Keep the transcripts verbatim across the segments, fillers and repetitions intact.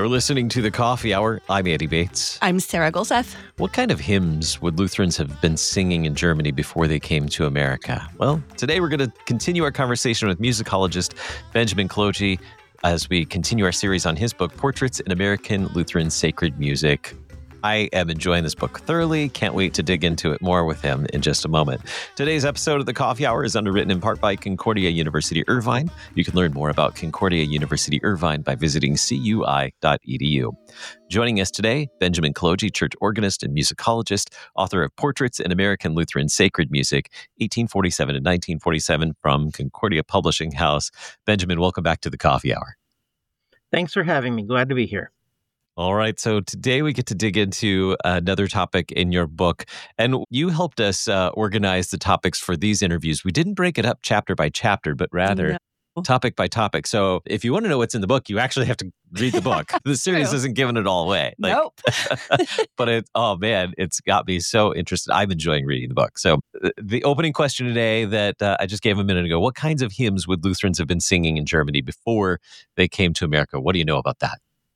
You're listening to The Coffee Hour. I'm Andy Bates. I'm Sarah Golseth. What kind of hymns would Lutherans have been singing in Germany before they came to America? Well, today we're going to continue our conversation with musicologist Benjamin Kolodji as we continue our series on his book, Portraits in American Lutheran Sacred Music. I am enjoying this book thoroughly. Can't wait to dig into it more with him in just a moment. Today's episode of The Coffee Hour is underwritten in part by Concordia University Irvine. You can learn more about Concordia University Irvine by visiting c u i dot e d u. Joining us today, Benjamin Kolodji, church organist and musicologist, author of Portraits in American Lutheran Sacred Music, eighteen forty-seven to nineteen forty-seven, from Concordia Publishing House. Benjamin, welcome back to The Coffee Hour. Thanks for having me. Glad to be here. All right. So today we get to dig into another topic in your book, and you helped us uh, organize the topics for these interviews. We didn't break it up chapter by chapter, but rather no. topic by topic. So if you want to know what's in the book, you actually have to read the book. The series True. isn't giving it all away. Like, nope. But it, oh man, it's got me so interested. I'm enjoying reading the book. So uh, the opening question today that uh, I just gave a minute ago, what kinds of hymns would Lutherans have been singing in Germany before they came to America? What do you know about that?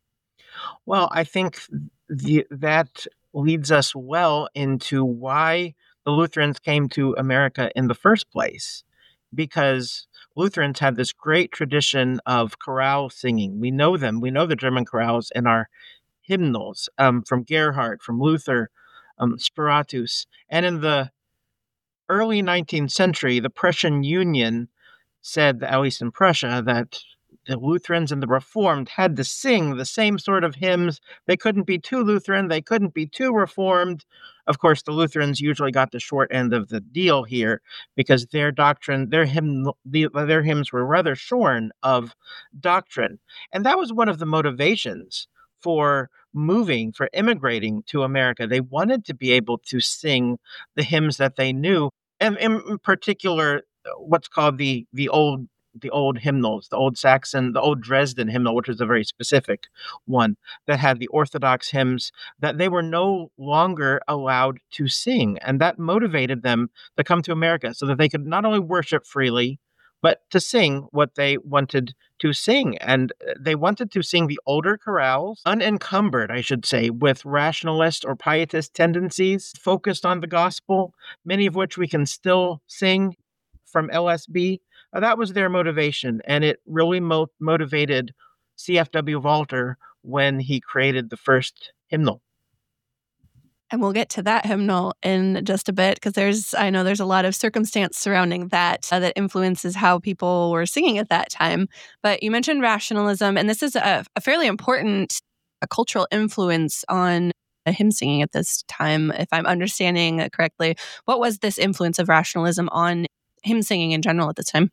Well, I think the, that leads us well into why the Lutherans came to America in the first place, because Lutherans had this great tradition of chorale singing. We know them. We know the German chorales in our hymnals, um, from Gerhard, from Luther, um, Spiratus. And in the early nineteenth century, the Prussian Union said, at least in Prussia, that the Lutherans and the Reformed had to sing the same sort of hymns. They couldn't be too Lutheran. They couldn't be too Reformed. Of course, the Lutherans usually got the short end of the deal here because their doctrine, their hymn, the, their hymns were rather shorn of doctrine. And that was one of the motivations for moving, for immigrating to America. They wanted to be able to sing the hymns that they knew, and in particular, what's called the the old the old hymnals, the old Saxon, the old Dresden hymnal, which was a very specific one that had the Orthodox hymns that they were no longer allowed to sing. And that motivated them to come to America so that they could not only worship freely, but to sing what they wanted to sing. And they wanted to sing the older chorales, unencumbered, I should say, with rationalist or pietist tendencies, focused on the gospel, many of which we can still sing from L S B. Uh, that was their motivation, and it really mo- motivated C F W Walter when he created the first hymnal. And we'll get to that hymnal in just a bit, because there's, I know there's a lot of circumstance surrounding that uh, that influences how people were singing at that time. But you mentioned rationalism, and this is a, a fairly important a cultural influence on hymn singing at this time, if I'm understanding it correctly. What was this influence of rationalism on hymn singing in general at this time?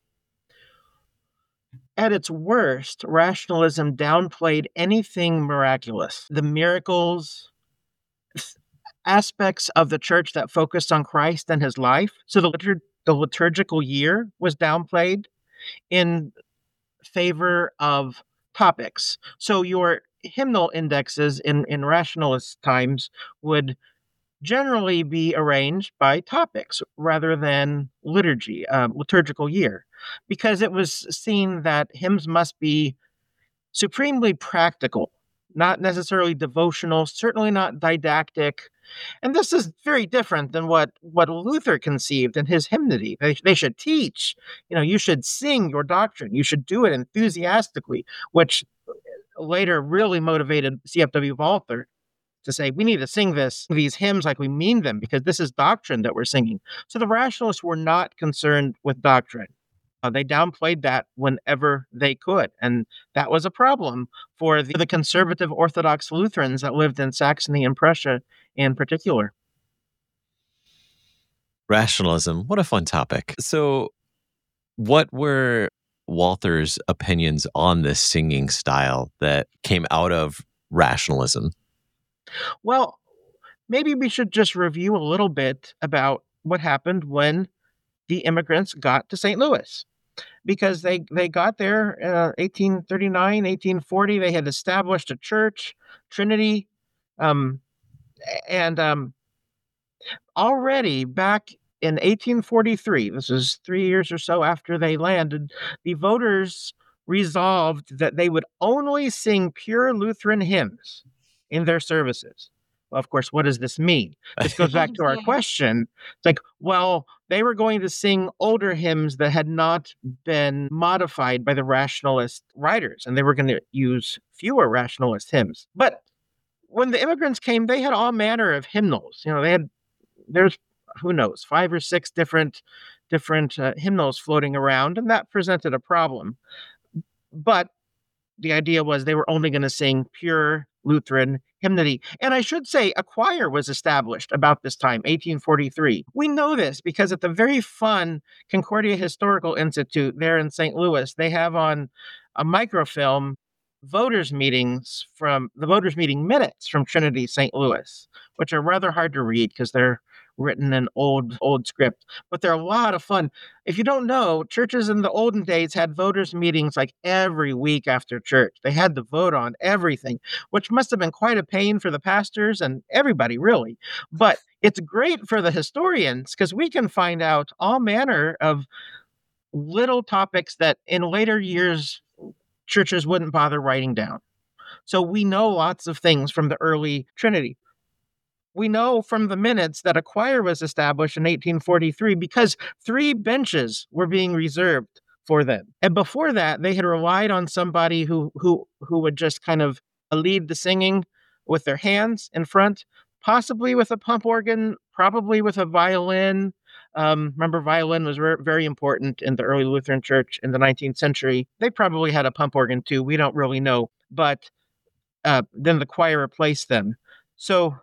At its worst, rationalism downplayed anything miraculous. The miracles, aspects of the church that focused on Christ and his life. So the, litur- the liturgical year was downplayed in favor of topics. So your hymnal indexes in, in rationalist times would generally be arranged by topics rather than liturgy, uh, liturgical year, because it was seen that hymns must be supremely practical, not necessarily devotional, certainly not didactic. And this is very different than what, what Luther conceived in his hymnody. They, they should teach, you know, you should sing your doctrine. You should do it enthusiastically, which later really motivated C F W Walther to say, we need to sing this, these hymns like we mean them, because this is doctrine that we're singing. So the rationalists were not concerned with doctrine. Uh, they downplayed that whenever they could. And that was a problem for the, the conservative Orthodox Lutherans that lived in Saxony and Prussia in particular. Rationalism, what a fun topic. So what were Walther's opinions on this singing style that came out of rationalism? Well, maybe we should just review a little bit about what happened when the immigrants got to Saint Louis. Because they, they got there in uh, eighteen thirty-nine, eighteen forty. They had established a church, Trinity, um, and um, already back in eighteen forty-three, this is three years or so after they landed, the voters resolved that they would only sing pure Lutheran hymns in their services. Well, of course, what does this mean? This goes back to our question. It's like, well, they were going to sing older hymns that had not been modified by the rationalist writers, and they were going to use fewer rationalist hymns. But when the immigrants came, they had all manner of hymnals. You know, they had, there's, who knows, five or six different different uh, hymnals floating around, and that presented a problem. But the idea was they were only going to sing pure Lutheran hymnody. And I should say a choir was established about this time, eighteen forty-three. We know this because at the very fun Concordia Historical Institute there in Saint Louis, they have on a microfilm voters' meetings from the voters' meeting minutes from Trinity Saint Louis, which are rather hard to read because they're written in old, old script, but they're a lot of fun. If you don't know, churches in the olden days had voters' meetings like every week after church. They had to vote on everything, which must have been quite a pain for the pastors and everybody, really. But it's great for the historians because we can find out all manner of little topics that in later years churches wouldn't bother writing down. So we know lots of things from the early Trinity. We know from the minutes that a choir was established in eighteen forty-three because three benches were being reserved for them. And before that, they had relied on somebody who who who would just kind of lead the singing with their hands in front, possibly with a pump organ, probably with a violin. Um, remember, violin was re- very important in the early Lutheran Church in the nineteenth century. They probably had a pump organ too. We don't really know. But uh, then the choir replaced them. So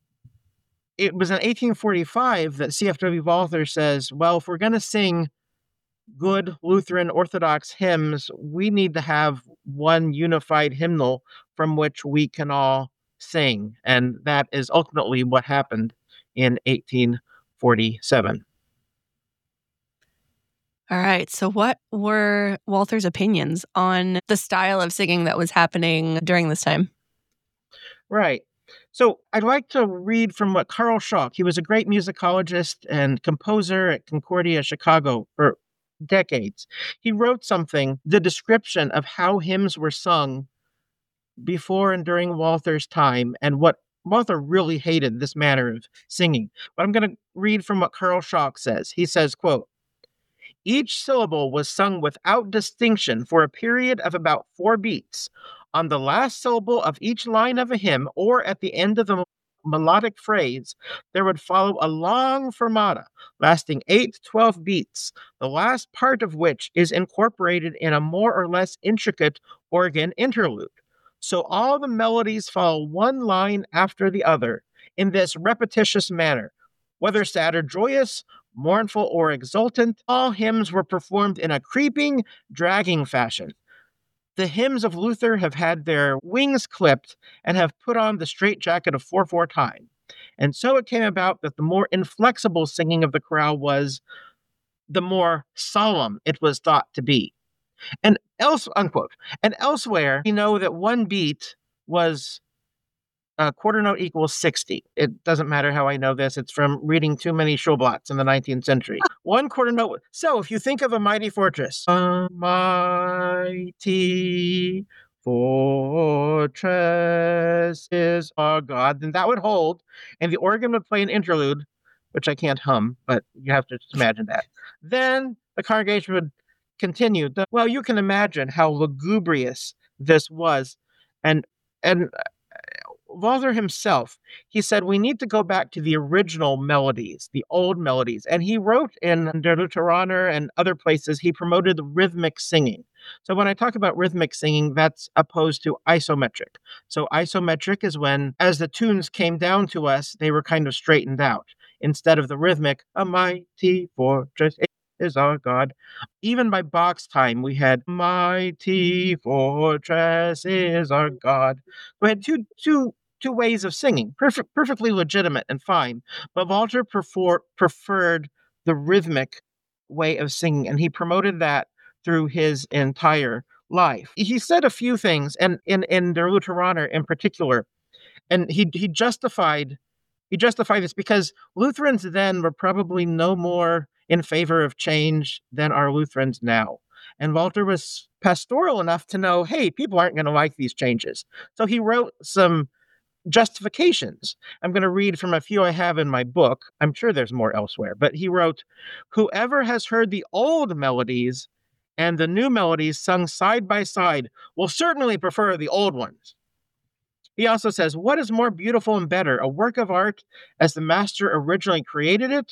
it was in eighteen forty-five that C F W Walther says, well, if we're going to sing good Lutheran Orthodox hymns, we need to have one unified hymnal from which we can all sing. And that is ultimately what happened in eighteen forty-seven. All right. So what were Walther's opinions on the style of singing that was happening during this time? Right. So I'd like to read from what Carl Schalk, he was a great musicologist and composer at Concordia, Chicago for decades. He wrote something, the description of how hymns were sung before and during Walther's time and what Walther really hated this manner of singing. But I'm going to read from what Carl Schalk says. He says, quote, each syllable was sung without distinction for a period of about four beats. On the last syllable of each line of a hymn, or at the end of the melodic phrase, there would follow a long fermata lasting eight to twelve beats, the last part of which is incorporated in a more or less intricate organ interlude. So all the melodies follow one line after the other in this repetitious manner. Whether sad or joyous, mournful or exultant, all hymns were performed in a creeping, dragging fashion. The hymns of Luther have had their wings clipped and have put on the straitjacket of four four time. And so it came about that the more inflexible singing of the chorale was, the more solemn it was thought to be. And else, unquote. And elsewhere, we know that one beat was a quarter note equals sixty. It doesn't matter how I know this. It's from reading too many Schulblatts in the nineteenth century. One quarter note. So if you think of a mighty fortress, a mighty fortress is our God, then that would hold, and the organ would play an interlude, which I can't hum, but you have to just imagine that. Then the congregation would continue. Well, you can imagine how lugubrious this was, and and. Walther himself, he said, we need to go back to the original melodies, the old melodies. And he wrote in Der Lutheraner and other places, he promoted rhythmic singing. So when I talk about rhythmic singing, that's opposed to isometric. So isometric is when, as the tunes came down to us, they were kind of straightened out. Instead of the rhythmic, a mighty fortress is our God. Even by Bach's time, we had mighty fortress is our God. We had two, two, two ways of singing, perfect, perfectly legitimate and fine. But Walther prefer, preferred the rhythmic way of singing, and he promoted that through his entire life. He said a few things, and in, in Der Lutheraner in particular, and he he justified he justified this because Lutherans then were probably no more in favor of change than are Lutherans now. And Walther was pastoral enough to know, hey, people aren't going to like these changes. So he wrote some justifications. I'm going to read from a few I have in my book. I'm sure there's more elsewhere, but he wrote, "Whoever has heard the old melodies and the new melodies sung side by side will certainly prefer the old ones." He also says, "What is more beautiful and better, a work of art as the master originally created it,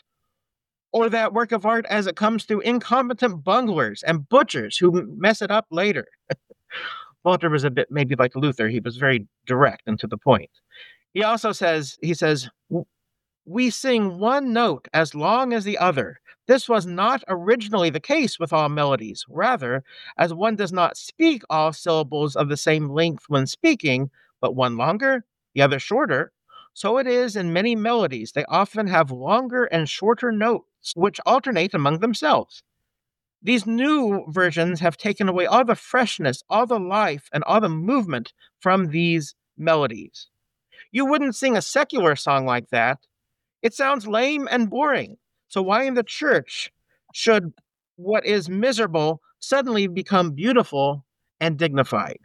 or that work of art as it comes through incompetent bunglers and butchers who mess it up later?" Walter was a bit maybe like Luther. He was very direct and to the point. He also says, he says, "We sing one note as long as the other. This was not originally the case with all melodies. Rather, as one does not speak all syllables of the same length when speaking, but one longer, the other shorter, so it is in many melodies. They often have longer and shorter notes, which alternate among themselves. These new versions have taken away all the freshness, all the life, and all the movement from these melodies. You wouldn't sing a secular song like that. It sounds lame and boring. So why in the church should what is miserable suddenly become beautiful and dignified?"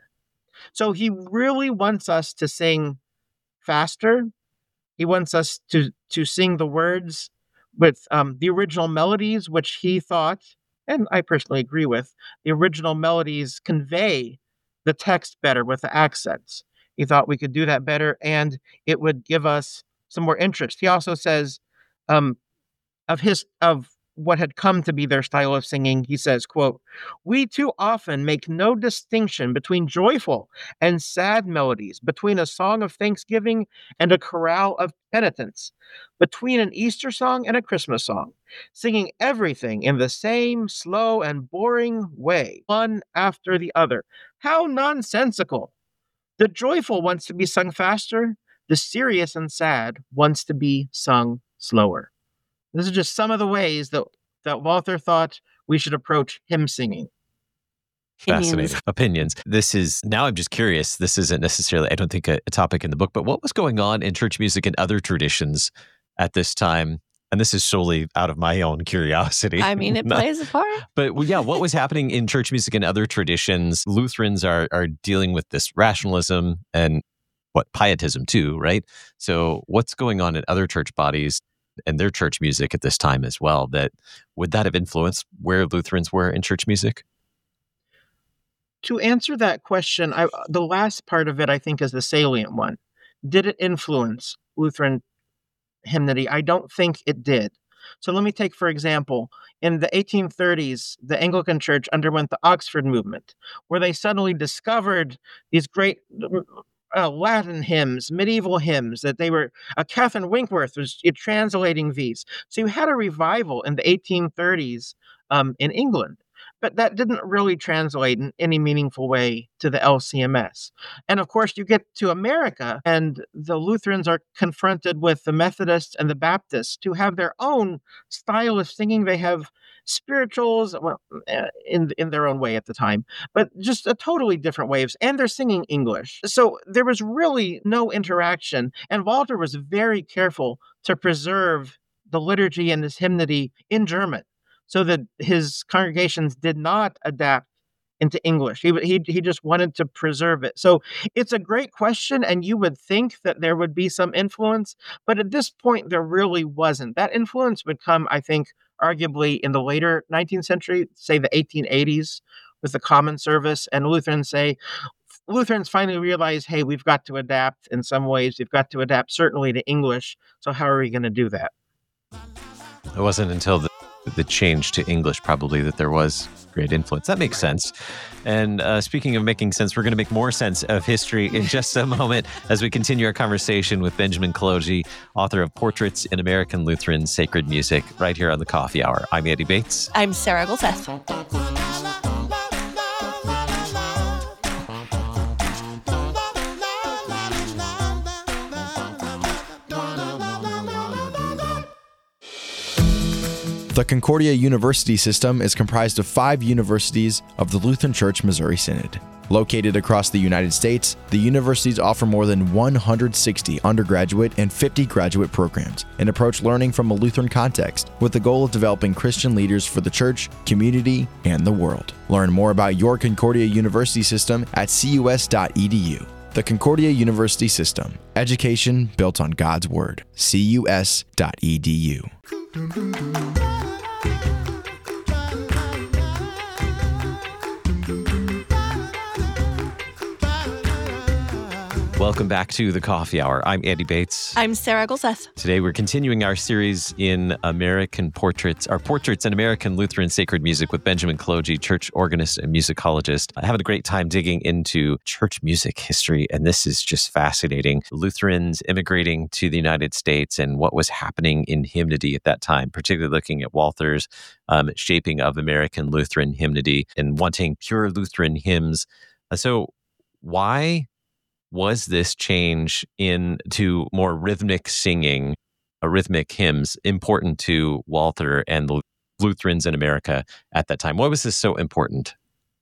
So he really wants us to sing faster. He wants us to, to sing the words with um, the original melodies, which he thought, and I personally agree with, the original melodies convey the text better with the accents. He thought we could do that better, and it would give us some more interest. He also says um, of his of what had come to be their style of singing, he says, quote, "We too often make no distinction between joyful and sad melodies, between a song of thanksgiving and a chorale of penitence, between an Easter song and a Christmas song, singing everything in the same slow and boring way, one after the other. How nonsensical! The joyful wants to be sung faster, the serious and sad wants to be sung slower." This is just some of the ways that, that Walther thought we should approach hymn singing. Fascinating. Opinions. This is, now I'm just curious, this isn't necessarily, I don't think, a, a topic in the book, but what was going on in church music and other traditions at this time? And this is solely out of my own curiosity. I mean, it plays a part. But yeah, what was happening in church music and other traditions? Lutherans are are dealing with this rationalism and what, pietism too, right? So what's going on in other church bodies and their church music at this time as well? That would that have influenced where Lutherans were in church music? To answer that question, I, the last part of it, I think, is the salient one. Did it influence Lutheran hymnody? I don't think it did. So let me take, for example, in the eighteen thirties, the Anglican Church underwent the Oxford movement, where they suddenly discovered these great uh, Latin hymns, medieval hymns, that they were, uh, Catherine Winkworth was uh, translating these. So you had a revival in the eighteen thirties um, in England. But that didn't really translate in any meaningful way to the L C M S. And of course, you get to America, and the Lutherans are confronted with the Methodists and the Baptists who have their own style of singing. They have spirituals, well, in in their own way at the time, but just a totally different ways. And they're singing English. So there was really no interaction. And Walter was very careful to preserve the liturgy and his hymnody in German, so that his congregations did not adapt into English. He, he, he just wanted to preserve it. So it's a great question, and you would think that there would be some influence, but at this point, there really wasn't. That influence would come, I think, arguably in the later nineteenth century, say the eighteen eighties, with the Common Service, and Lutherans say, Lutherans finally realize, hey, we've got to adapt in some ways. We've got to adapt certainly to English. So how are we going to do that? It wasn't until the the change to English probably that there was great influence. That makes sense. And uh, speaking of making sense, we're going to make more sense of history in just a moment as we continue our conversation with Benjamin Kolodji, author of Portraits in American Lutheran Sacred Music, right here on the Coffee Hour. I'm Andy Bates. I'm Sarah Golseth. The Concordia University system is comprised of five universities of the Lutheran Church Missouri Synod. Located across the United States, the universities offer more than one hundred sixty undergraduate and fifty graduate programs and approach learning from a Lutheran context with the goal of developing Christian leaders for the church, community, and the world. Learn more about your Concordia University system at c u s dot e d u. The Concordia University System. Education built on God's Word. c u s dot e d u. Welcome back to the Coffee Hour. I'm Andy Bates. I'm Sarah Golseth. Today we're continuing our series in American Portraits, our Portraits in American Lutheran Sacred Music with Benjamin Clogie, church organist and musicologist. I'm having a great time digging into church music history, and this is just fascinating. Lutherans immigrating to the United States and what was happening in hymnody at that time, particularly looking at Walther's um, shaping of American Lutheran hymnody and wanting pure Lutheran hymns. Uh, so why was this change into more rhythmic singing, uh, rhythmic hymns, important to Walther and the Lutherans in America at that time? Why was this so important?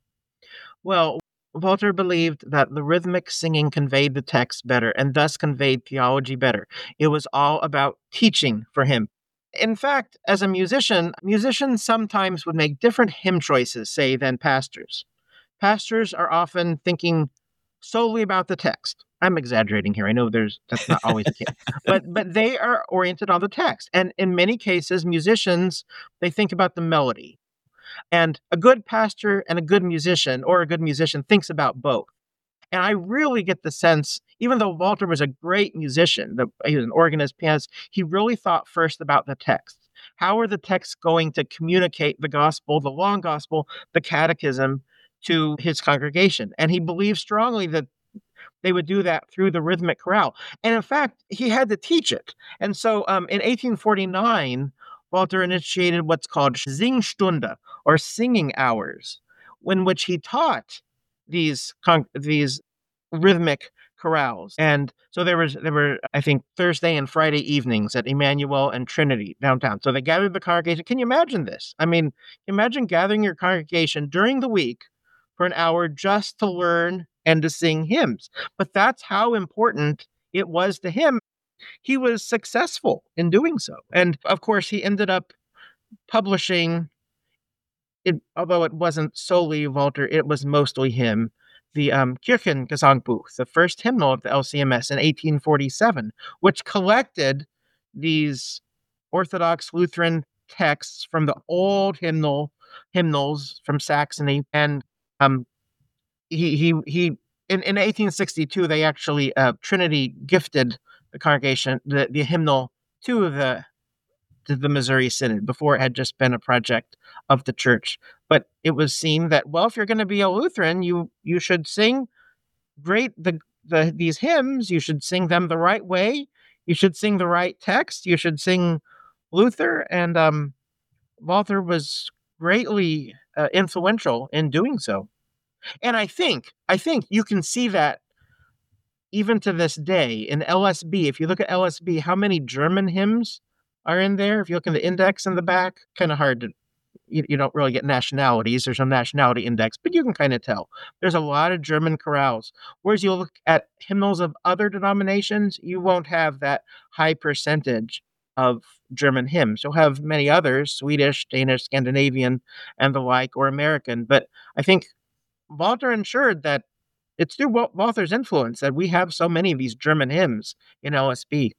Well, Walther believed that the rhythmic singing conveyed the text better and thus conveyed theology better. It was all about teaching for him. In fact, as a musician, musicians sometimes would make different hymn choices, say, than pastors. Pastors are often thinking solely about the text. I'm exaggerating here. I know there's that's not always the case, but but they are oriented on the text. And in many cases, musicians, they think about the melody. And a good pastor and a good musician, or a good musician, thinks about both. And I really get the sense, even though Walther was a great musician, the, he was an organist, pianist, he really thought first about the text. How are the texts going to communicate the gospel, the long gospel, the catechism, to his congregation? And he believed strongly that they would do that through the rhythmic chorale. And in fact, he had to teach it. And so um, in eighteen forty-nine, Walther initiated what's called Singstunde, or singing hours, in which he taught these con- these rhythmic chorales. And so there was there were, I think, Thursday and Friday evenings at Emmanuel and Trinity downtown. So they gathered the congregation. Can you imagine this? I mean, imagine gathering your congregation during the week for an hour just to learn and to sing hymns. But that's how important it was to him. He was successful in doing so. And of course, he ended up publishing, it, although it wasn't solely Walther, it was mostly him, the um, Kirchengesangbuch, the first hymnal of the L C M S in eighteen forty-seven, which collected these Orthodox Lutheran texts from the old hymnal hymnals from Saxony. And um, he he he in, in eighteen sixty-two, they actually uh, Trinity gifted the congregation the, the hymnal to the to the Missouri Synod. Before, it had just been a project of the church. But it was seen that, well, if you're going to be a Lutheran, you you should sing great the, the these hymns. You should sing them the right way. You should sing the right text. You should sing Luther. And um, Walther was greatly uh, influential in doing so. And I think, I think you can see that even to this day in L S B. If you look at L S B, how many German hymns are in there? If you look in the index in the back, kind of hard to, you, you don't really get nationalities. There's no nationality index, but you can kind of tell. There's a lot of German chorales. Whereas you look at hymnals of other denominations, you won't have that high percentage of German hymns. You'll have many others, Swedish, Danish, Scandinavian, and the like, or American. But I think Walther ensured that it's through Walther's influence that we have so many of these German hymns in L S B.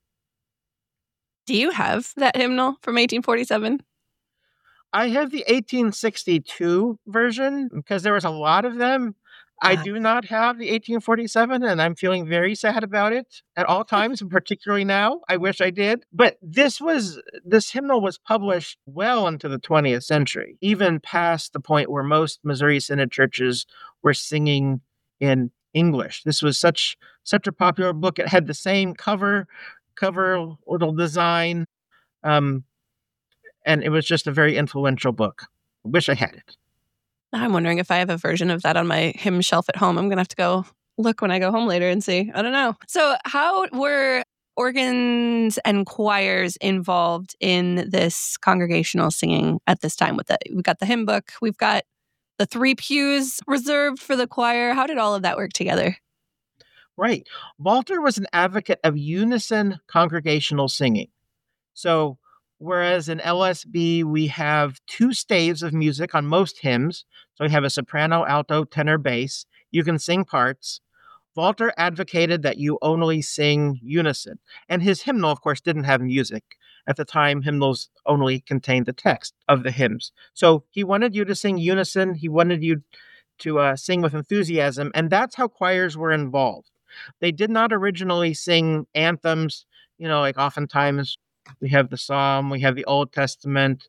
Do you have that hymnal from eighteen forty-seven? I have the eighteen sixty-two version because there was a lot of them. I do not have the eighteen forty-seven, and I'm feeling very sad about it at all times, and particularly now. I wish I did. But this was this hymnal was published well into the twentieth century, even past the point where most Missouri Synod churches were singing in English. This was such such a popular book. It had the same cover, cover little design, um, and it was just a very influential book. I wish I had it. I'm wondering if I have a version of that on my hymn shelf at home. I'm going to have to go look when I go home later and see. I don't know. So how were organs and choirs involved in this congregational singing at this time? With the, we've got the hymn book, we've got the three pews reserved for the choir. How did all of that work together? Right. Walter was an advocate of unison congregational singing. So whereas in L S B we have two staves of music on most hymns, so we have a soprano, alto, tenor, bass, you can sing parts. Walter advocated that you only sing unison. And his hymnal, of course, didn't have music. At the time, hymnals only contained the text of the hymns. So he wanted you to sing unison. He wanted you to uh, sing with enthusiasm. And that's how choirs were involved. They did not originally sing anthems, you know, like oftentimes we have the Psalm, we have the Old Testament,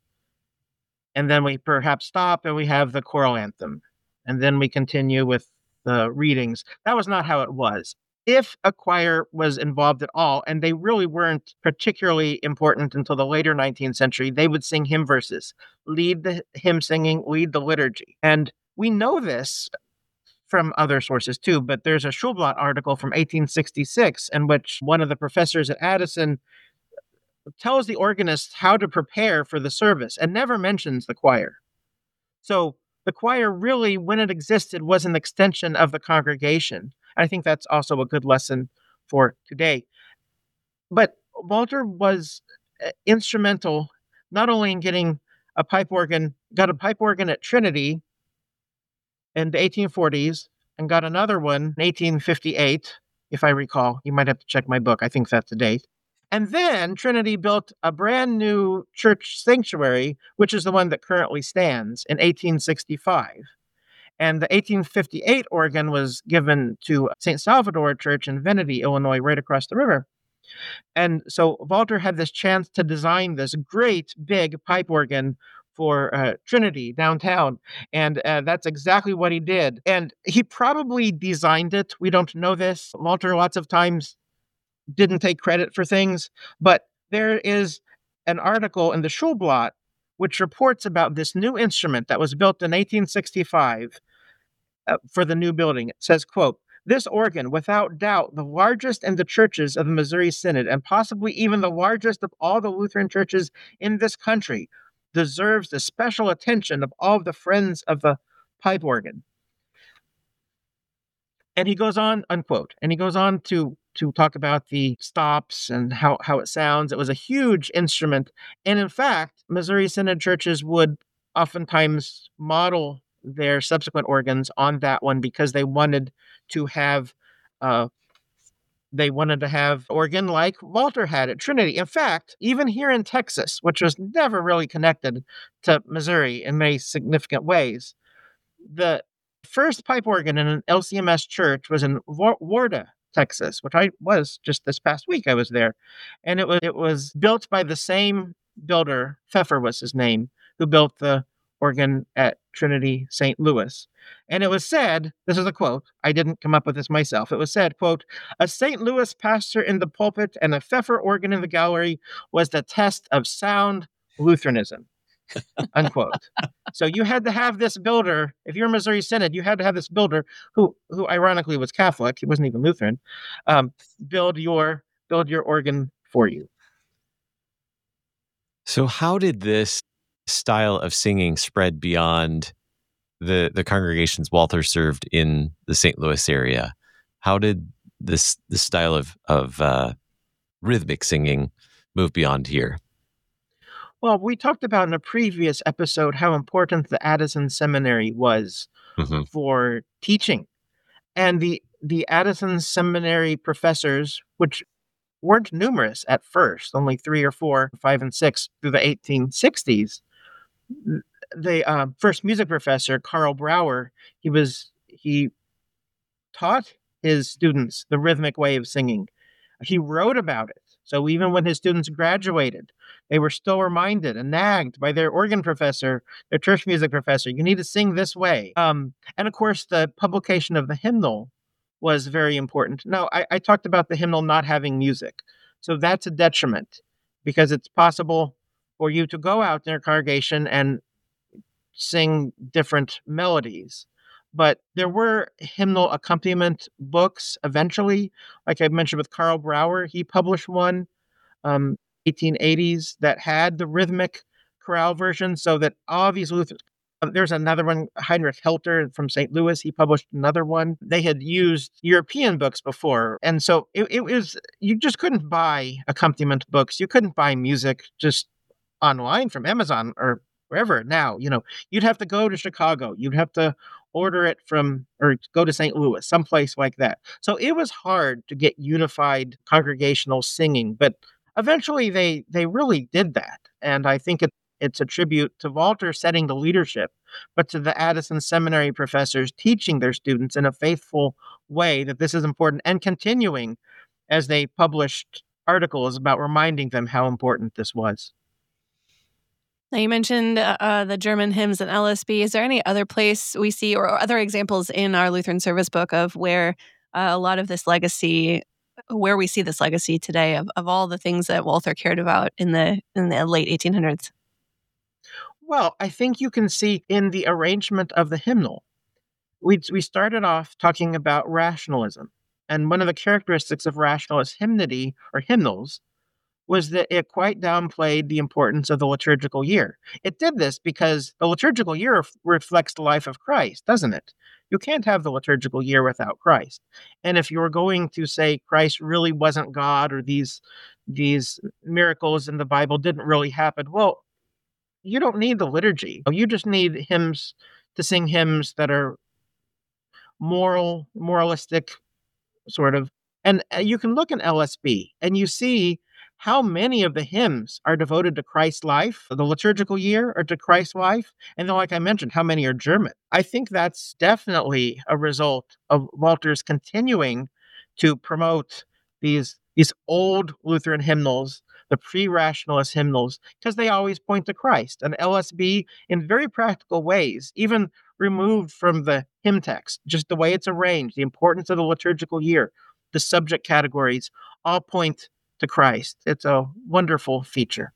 and then we perhaps stop and we have the choral anthem. And then we continue with the readings. That was not how it was. If a choir was involved at all, and they really weren't particularly important until the later nineteenth century, they would sing hymn verses, lead the hymn singing, lead the liturgy. And we know this from other sources too, but there's a Schulblatt article from eighteen sixty-six in which one of the professors at Addison tells the organist how to prepare for the service and never mentions the choir. So the choir really, when it existed, was an extension of the congregation. I think that's also a good lesson for today. But Walter was instrumental not only in getting a pipe organ, got a pipe organ at Trinity in the eighteen forties, and got another one in eighteen fifty-eight, if I recall. You might have to check my book. I think that's the date. And then Trinity built a brand new church sanctuary, which is the one that currently stands, in eighteen sixty-five. And the eighteen fifty-eight organ was given to Saint Salvador Church in Venity, Illinois, right across the river. And so Walter had this chance to design this great big pipe organ for uh, Trinity downtown. And uh, that's exactly what he did. And he probably designed it. We don't know this. Walter lots of times didn't take credit for things, but there is an article in the Schulblatt which reports about this new instrument that was built in eighteen sixty-five uh, for the new building. It says, quote, "This organ, without doubt, the largest in the churches of the Missouri Synod, and possibly even the largest of all the Lutheran churches in this country, deserves the special attention of all of the friends of the pipe organ." And he goes on, unquote, and he goes on to to talk about the stops and how, how it sounds. It was a huge instrument. And in fact, Missouri Synod churches would oftentimes model their subsequent organs on that one because they wanted to have uh, they wanted to have organ like Walter had at Trinity. In fact, even here in Texas, which was never really connected to Missouri in many significant ways, the first pipe organ in an L C M S church was in Warda, Texas, which I was just this past week. I was there. And it was it was built by the same builder, Pfeffer was his name, who built the organ at Trinity Saint Louis. And it was said, this is a quote, I didn't come up with this myself. It was said, quote, "A Saint Louis pastor in the pulpit and a Pfeffer organ in the gallery was the test of sound Lutheranism." Unquote. So you had to have this builder, if you're a Missouri Synod, you had to have this builder who, who ironically was Catholic, he wasn't even Lutheran, um, build your build your organ for you. So how did this style of singing spread beyond the the congregations Walter served in the Saint Louis area? How did this this style of of uh, rhythmic singing move beyond here? Well, we talked about in a previous episode how important the Addison Seminary was mm-hmm. for teaching. And the, the Addison Seminary professors, which weren't numerous at first, only three or four, five and six through the eighteen sixties, the uh, first music professor, Karl Brauer, he was he taught his students the rhythmic way of singing. He wrote about it. So even when his students graduated, they were still reminded and nagged by their organ professor, their church music professor, you need to sing this way. Um, and of course, the publication of the hymnal was very important. Now, I, I talked about the hymnal not having music. So that's a detriment because it's possible for you to go out in your congregation and sing different melodies. But there were hymnal accompaniment books eventually. Like I mentioned with Karl Brauer, he published one, um, eighteen eighties, that had the rhythmic chorale version, so that all these Lutherans, there's another one, Heinrich Helter from Saint Louis, he published another one. They had used European books before. And so it, it was, you just couldn't buy accompaniment books. You couldn't buy music just online from Amazon or wherever now. You know, you'd have to go to Chicago. You'd have to order it from, or go to Saint Louis, someplace like that. So it was hard to get unified congregational singing, but eventually they, they really did that. And I think it, It's a tribute to Walter setting the leadership, but to the Addison Seminary professors teaching their students in a faithful way that this is important, and continuing as they published articles about reminding them how important this was. Now, you mentioned uh, the German hymns and L S B. Is there any other place we see, or other examples in our Lutheran Service Book of where uh, a lot of this legacy, where we see this legacy today of, of all the things that Walther cared about in the in the late eighteen hundreds? Well, I think you can see in the arrangement of the hymnal. We we started off talking about rationalism, and one of the characteristics of rationalist hymnody or hymnals was that it quite downplayed the importance of the liturgical year. It did this because the liturgical year ref- reflects the life of Christ, doesn't it? You can't have the liturgical year without Christ. And if you're going to say Christ really wasn't God, or these these miracles in the Bible didn't really happen, well, you don't need the liturgy. You just need hymns to sing hymns that are moral, moralistic, sort of. And you can look in L S B and you see how many of the hymns are devoted to Christ's life, the liturgical year, or to Christ's life. And then, like I mentioned, how many are German. I think that's definitely a result of Walter's continuing to promote these, these old Lutheran hymnals, the pre-rationalist hymnals, because they always point to Christ. And L S B, in very practical ways, even removed from the hymn text, just the way it's arranged, the importance of the liturgical year, the subject categories, all point to Christ. It's a wonderful feature.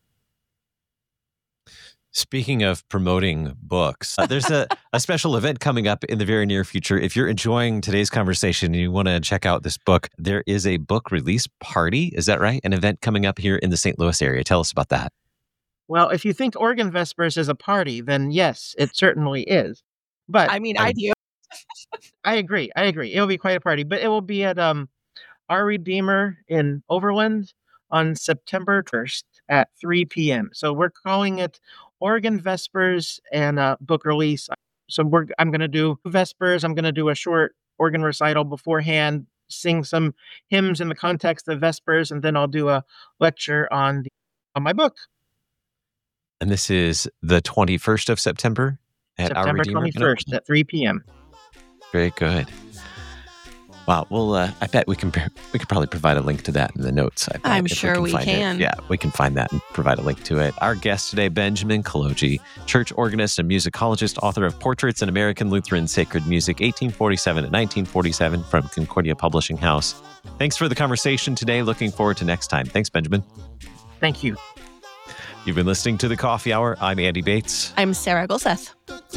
Speaking of promoting books, uh, there's a, a special event coming up in the very near future. If you're enjoying today's conversation and you want to check out this book, there is a book release party. Is that right? An event coming up here in the Saint Louis area. Tell us about that. Well, if you think Organ Vespers is a party, then yes, it certainly is. But I mean, I do. I agree. I agree. It'll be quite a party, but it will be at um, Our Redeemer in Overland on September first at three p.m. So we're calling it Organ Vespers and a book release. So we're I'm going to do Vespers. I'm going to do a short organ recital beforehand, sing some hymns in the context of Vespers, and then I'll do a lecture on the, on my book. And this is the twenty-first of September at September Our Redeemer? twenty-first at three p.m. Very good. Wow. Well, uh, I bet we can we could probably provide a link to that in the notes. I bet, I'm if sure we can. we Find can. It. Yeah, we can find that and provide a link to it. Our guest today, Benjamin Kolodji, church organist and musicologist, author of Portraits in American Lutheran Sacred Music, eighteen forty-seven to nineteen forty-seven, from Concordia Publishing House. Thanks for the conversation today. Looking forward to next time. Thanks, Benjamin. Thank you. You've been listening to The Coffee Hour. I'm Andy Bates. I'm Sarah Golseth.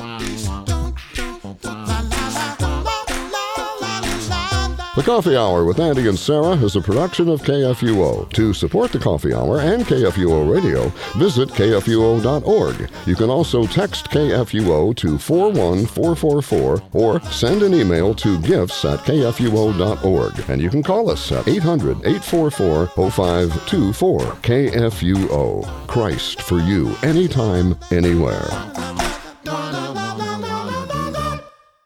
The Coffee Hour with Andy and Sarah is a production of K F U O. To support The Coffee Hour and K F U O Radio, visit K F U O dot org. You can also text K F U O to four one four four four or send an email to gifts at K F U O dot org. And you can call us at eight hundred, eight four four, oh five two four. K F U O. Christ for you, anytime, anywhere.